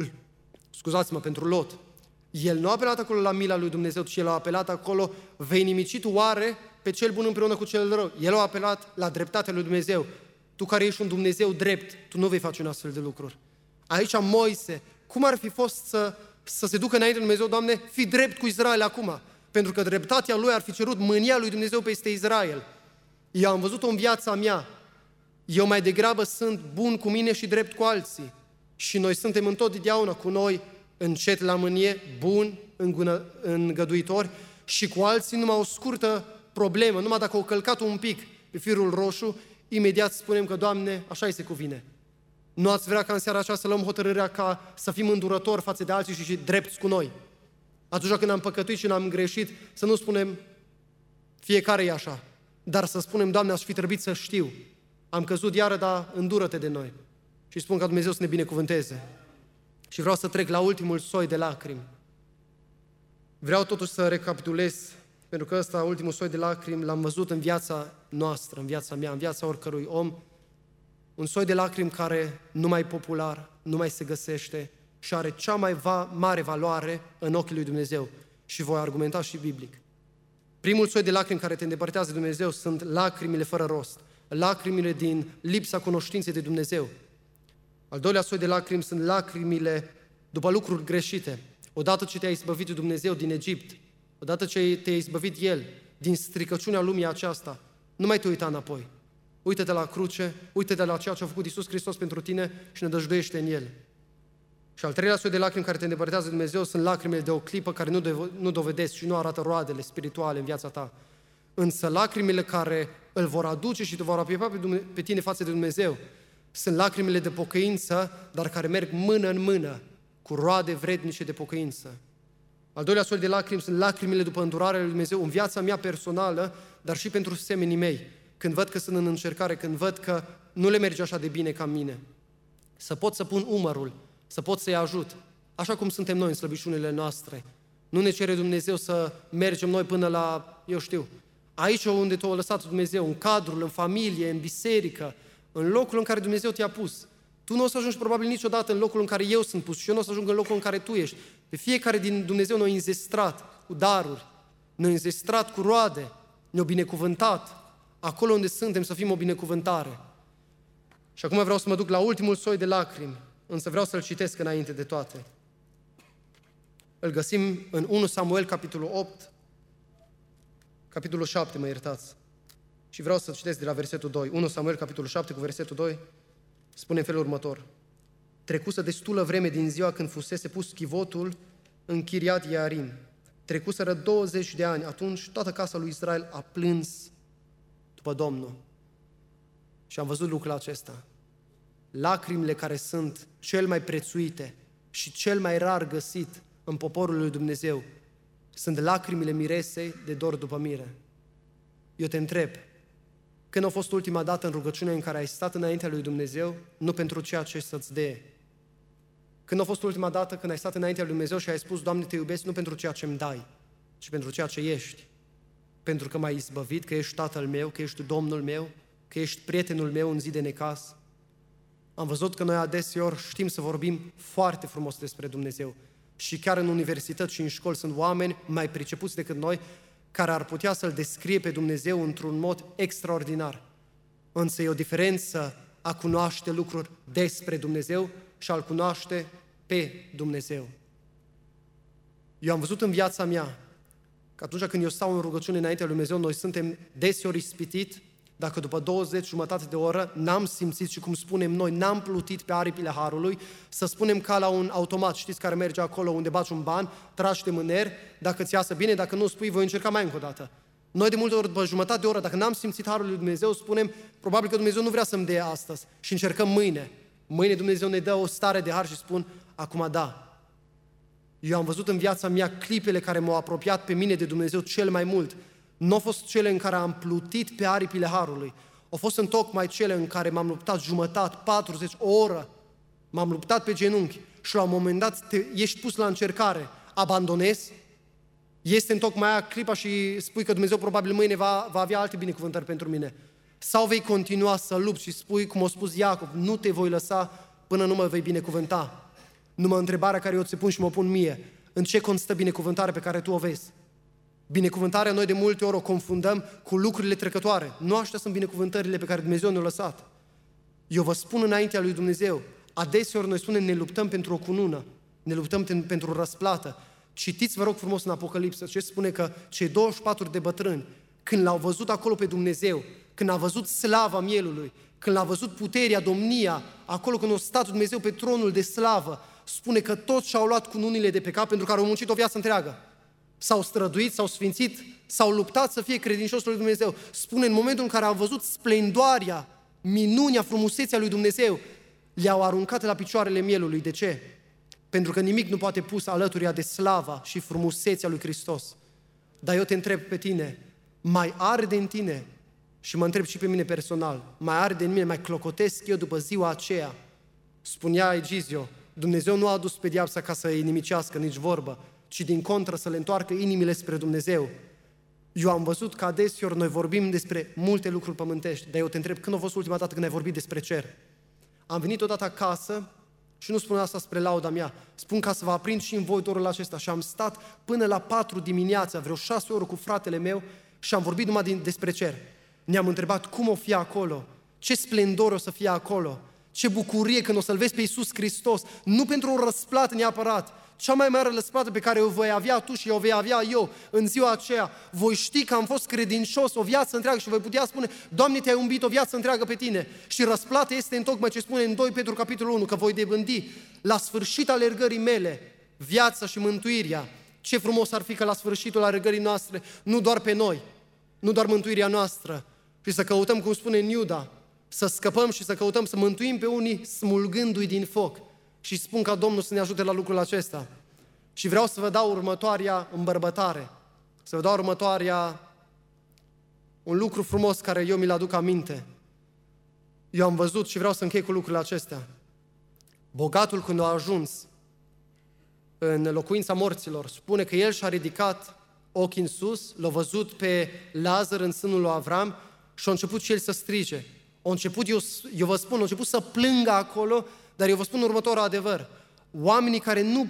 Lot, el nu a apelat acolo la mila lui Dumnezeu, ci el a apelat acolo: vei nimici tu oare pe cel bun împreună cu cel rău? El a apelat la dreptatea lui Dumnezeu. Tu care ești un Dumnezeu drept, tu nu vei face un astfel de lucruri. Aici Moise, cum ar fi fost să se ducă înainte de Dumnezeu: Doamne, fii drept cu Israel acum, pentru că dreptatea lui ar fi cerut mânia lui Dumnezeu peste Israel. Eu am văzut-o în viața mea. Eu mai degrabă sunt bun cu mine și drept cu alții. Și noi suntem întotdeauna cu noi încet la mânie, buni, îngăduitori, și cu alții numai o scurtă problemă, numai dacă au călcat un pic pe firul roșu, imediat spunem că: Doamne, așa îi se cuvine. Nu ați vrea ca în seara aceasta să luăm hotărârea ca să fim îndurători față de alții și drepți cu noi? Atunci când am păcătuit și n-am greșit, să nu spunem: fiecare e așa, dar să spunem, Doamne, aș fi trebuit să știu. Am căzut iară, dar îndură-te de noi. Și spun ca Dumnezeu să ne binecuvânteze. Și vreau să trec la ultimul soi de lacrimi. Vreau totuși să recapitulez, pentru că ăsta, ultimul soi de lacrimi, l-am văzut în viața noastră, în viața mea, în viața oricărui om. Un soi de lacrimi care nu mai e popular, nu mai se găsește și are cea mai mare valoare în ochii lui Dumnezeu. Și voi argumenta și biblic. Primul soi de lacrimi care te îndepărtează de Dumnezeu sunt lacrimile fără rost, lacrimile din lipsa cunoștinței de Dumnezeu. Al doilea soi de lacrimi sunt lacrimile după lucruri greșite. Odată ce te-a izbăvit Dumnezeu din Egipt, odată ce te-a izbăvit El din stricăciunea lumii aceasta, nu mai te uita înapoi. Uită-te la cruce, uită-te la ceea ce a făcut Iisus Hristos pentru tine și nădăjduiește în El. Și al treilea soi de lacrimi care te îndepărtează de Dumnezeu sunt lacrimile de o clipă care nu dovedesc și nu arată roadele spirituale în viața ta. Însă lacrimile care îl vor aduce și te vor apropia pe tine față de Dumnezeu sunt lacrimile de pocăință, dar care merg mână în mână cu roade vrednice de pocăință. Al doilea soi de lacrimi sunt lacrimile după îndurarea lui Dumnezeu în viața mea personală, dar și pentru semenii mei. Când văd că sunt în încercare, când văd că nu le merge așa de bine ca mine. Să pot să pun umărul, să pot să-i ajut, așa cum suntem noi în slăbiciunile noastre. Nu ne cere Dumnezeu să mergem noi până la, aici unde te-a lăsat Dumnezeu, în cadrul, în familie, în biserică, în locul în care Dumnezeu te-a pus. Tu nu o să ajungi probabil niciodată în locul în care eu sunt pus și eu nu o să ajung în locul în care tu ești. Pe fiecare din Dumnezeu ne-a înzestrat cu daruri, ne-a înzestrat cu roade, ne-a binecuvântat. Acolo unde suntem să fim o binecuvântare. Și acum vreau să mă duc la ultimul soi de lacrimi, însă vreau să-l citesc înainte de toate. Îl găsim în 1 Samuel, capitolul 8, capitolul 7, mă iertați. Și vreau să citesc de la versetul 2. 1 Samuel, capitolul 7, cu versetul 2, spune în felul următor. Trecusă destulă vreme din ziua când fusese pus chivotul în Chiriat Iarim. Trecuseră 20 de ani. Atunci toată casa lui Israel a plâns după Domnul. Și am văzut lucrul acesta. Lacrimile care sunt cel mai prețuite și cel mai rar găsit în poporul lui Dumnezeu sunt lacrimile miresei de dor după mire. Eu te întreb, când a fost ultima dată în rugăciune în care ai stat înaintea lui Dumnezeu, nu pentru ceea ce să-ți dea? Când a fost ultima dată când ai stat înaintea lui Dumnezeu și ai spus, Doamne, te iubesc nu pentru ceea ce îmi dai, ci pentru ceea ce ești? Pentru că m-ai izbăvit, că ești Tatăl meu, că ești Domnul meu, că ești prietenul meu în zi de necaz. Am văzut că noi adeseori știm să vorbim foarte frumos despre Dumnezeu. Și chiar în universități și în școli sunt oameni mai pricepuți decât noi care ar putea să-L descrie pe Dumnezeu într-un mod extraordinar. Însă e o diferență a cunoaște lucruri despre Dumnezeu și a-L cunoaște pe Dumnezeu. Eu am văzut în viața mea că atunci când eu stau în rugăciune înaintea lui Dumnezeu, noi suntem deseori ispitit dacă după 20 jumătate de oră n-am simțit și cum spunem noi, n-am plutit pe aripile Harului, să spunem ca la un automat, știți, care merge acolo unde bați un ban, tragi de mâner, dacă ți iasă bine, dacă nu spui, voi încerca mai încă o dată. Noi de multe ori, după jumătate de oră, dacă n-am simțit Harul lui Dumnezeu, spunem, probabil că Dumnezeu nu vrea să-mi dea astăzi și încercăm mâine. Mâine Dumnezeu ne dă o stare de har și spun, acum da. Eu am văzut în viața mea clipele care m-au apropiat pe mine de Dumnezeu cel mai mult. Nu au fost cele în care am plutit pe aripile Harului. Au fost întocmai cele în care m-am luptat jumătate, 40, o oră. M-am luptat pe genunchi și la un moment dat ești pus la încercare. Abandonezi? Este întocmai aia clipa și spui că Dumnezeu probabil mâine va avea alte binecuvântări pentru mine. Sau vei continua să lupți și spui, cum a spus Iacov, nu te voi lăsa până nu mă vei binecuvânta. Numai întrebarea care eu ți pun și mă pun mie. În ce constă binecuvântarea pe care tu o vezi? Binecuvântarea noi de multe ori o confundăm cu lucrurile trecătoare. Nu așa sunt binecuvântările pe care Dumnezeu ne-a lăsat. Eu vă spun înaintea lui Dumnezeu, adeseori noi spunem ne luptăm pentru o cunună, ne luptăm pentru răsplată. Citiți, vă rog frumos, în Apocalipsă, ce spune că cei 24 de bătrâni, când l-au văzut acolo pe Dumnezeu, când a văzut slava mielului, când l-a văzut puterea, domnia, acolo când a stat Dumnezeu pe tronul de slavă, spune că toți și-au luat cununile de pe cap pentru că au muncit o viață întreagă. S-au străduit, s-au sfințit, s-au luptat să fie credincioși lui Dumnezeu. Spune, în momentul în care au văzut splendoarea, minunia, frumusețea lui Dumnezeu, le-au aruncat la picioarele mielului. De ce? Pentru că nimic nu poate pus alături de slava și frumusețea lui Hristos. Dar eu te întreb pe tine, mai arde în tine și mă întreb și pe mine personal, mai arde în mine, mai clocotesc eu după ziua aceea? Spunea Egizio, Dumnezeu nu a adus pedeapsa ca să îi nimicească, nici vorbă, ci din contră să le întoarcă inimile spre Dumnezeu. Eu am văzut că adeseori noi vorbim despre multe lucruri pământești, dar eu te întreb, când a fost ultima dată când ai vorbit despre cer? Am venit odată acasă și nu spun asta spre lauda mea, spun ca să vă aprind și în voi dorul acesta și am stat până la 4 dimineața, vreo 6 ore cu fratele meu și am vorbit numai despre cer. Ne-am întrebat cum o fi acolo, ce splendor o să fie acolo, ce bucurie când o să-L vezi pe Iisus Hristos, nu pentru o răsplată neapărat, cea mai mare răsplată pe care o vei avea tu și o vei avea eu în ziua aceea. Voi ști că am fost credincios o viață întreagă și voi putea spune, Doamne, Te-ai iubit o viață întreagă pe Tine. Și răsplata este întocmai ce spune în 2 Petru capitolul 1, că voi dobândi la sfârșit alergării mele viața și mântuirea. Ce frumos ar fi că la sfârșitul alergării noastre, nu doar pe noi, nu doar mântuirea noastră, și să căutăm, cum spune în Iuda, să scăpăm și să căutăm să mântuim pe unii smulgându-i din foc. Și spun ca Domnul să ne ajute la lucrul acesta. Și vreau să vă dau următoarea îmbărbătare, să vă dau un lucru frumos care eu mi-l aduc aminte. Eu am văzut și vreau să închei cu lucrurile acestea. Bogatul, când a ajuns în locuința morților, spune că el și-a ridicat ochii în sus, l-a văzut pe Lazar în sânul lui Avram și a început și el să strige. A început, eu vă spun, a început să plângă acolo, dar eu vă spun următorul adevăr. Oamenii care nu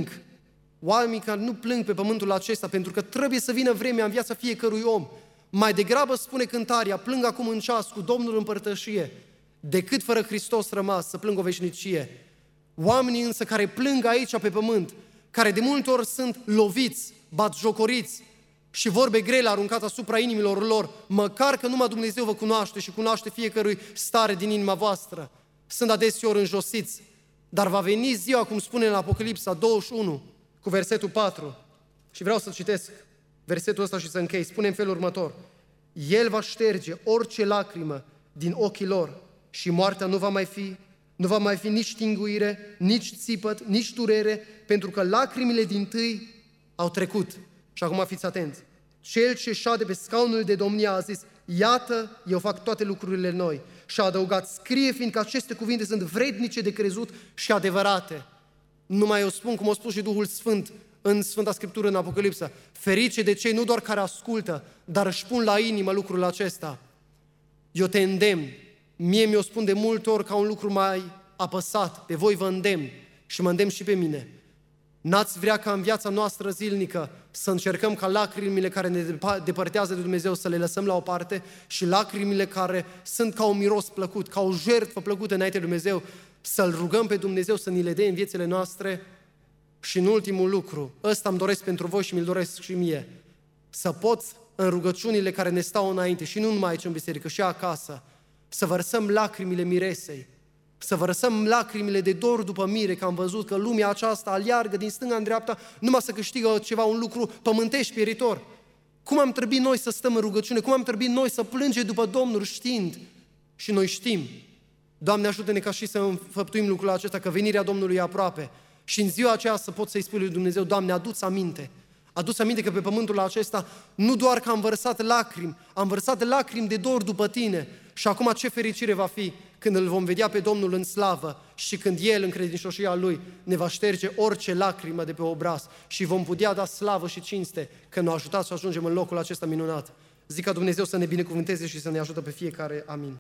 plâng pe pământul acesta, pentru că trebuie să vină vremea în viața fiecărui om, mai degrabă spune cântarea, plâng acum în ceas cu Domnul în părtășie, decât fără Hristos rămas să plâng o veșnicie. Oamenii însă care plâng aici pe pământ, care de multe ori sunt loviți, batjocoriți și vorbe grele aruncate asupra inimilor lor, măcar că numai Dumnezeu vă cunoaște și cunoaște fiecărui stare din inima voastră, sunt adeseori înjosiți, dar va veni ziua, cum spune în Apocalipsa 21, cu versetul 4, și vreau să citesc versetul ăsta și să închei, spune în felul următor, El va șterge orice lacrimă din ochii lor și moartea nu va mai fi nici tinguire, nici țipăt, nici durere, pentru că lacrimile dintâi au trecut. Și acum fiți atenți, Cel ce șade pe scaunul de domnie a zis, iată, eu fac toate lucrurile noi. Și a adăugat, scrie, fiindcă aceste cuvinte sunt vrednice de crezut și adevărate. Numai eu spun, cum a spus și Duhul Sfânt în Sfânta Scriptură, în Apocalipsa, ferice de cei nu doar care ascultă, dar își pun la inimă lucrul acesta. Eu te îndemn, mie mi-o spun de multe ori ca un lucru mai apăsat, pe voi vă îndemn și mă îndemn și pe mine. N-ați vrea ca în viața noastră zilnică să încercăm ca lacrimile care ne depărtează de Dumnezeu să le lăsăm la o parte și lacrimile care sunt ca un miros plăcut, ca o jertfă plăcută înainte de Dumnezeu, să-L rugăm pe Dumnezeu să ni le dea în viețile noastre. Și în ultimul lucru, ăsta îmi doresc pentru voi și mi-l doresc și mie, să pot în rugăciunile care ne stau înainte și nu numai aici în biserică, și acasă, să vărsăm lacrimile miresei, să vărsăm lacrimile de dor după mire, că am văzut că lumea aceasta aleargă din stânga în dreapta numai să câștigă ceva, un lucru pământești, pieritor. Cum am trebuit noi să stăm în rugăciune, cum am trebuit noi să plângem după Domnul știind și noi știm. Doamne, ajută-ne ca și să înfăptuim lucrul acesta, că venirea Domnului e aproape. Și în ziua aceea să pot să-i spui lui Dumnezeu, Doamne, adu-ți aminte că pe pământul acesta nu doar că am vărsat lacrimi de dor după Tine. Și acum ce fericire va fi când îl vom vedea pe Domnul în slavă și când El, în credincioșia Lui, ne va șterge orice lacrimă de pe obraz și vom putea da slavă și cinste că ne-a ajutat să ajungem în locul acesta minunat. Zic ca Dumnezeu să ne binecuvânteze și să ne ajute pe fiecare. Amin.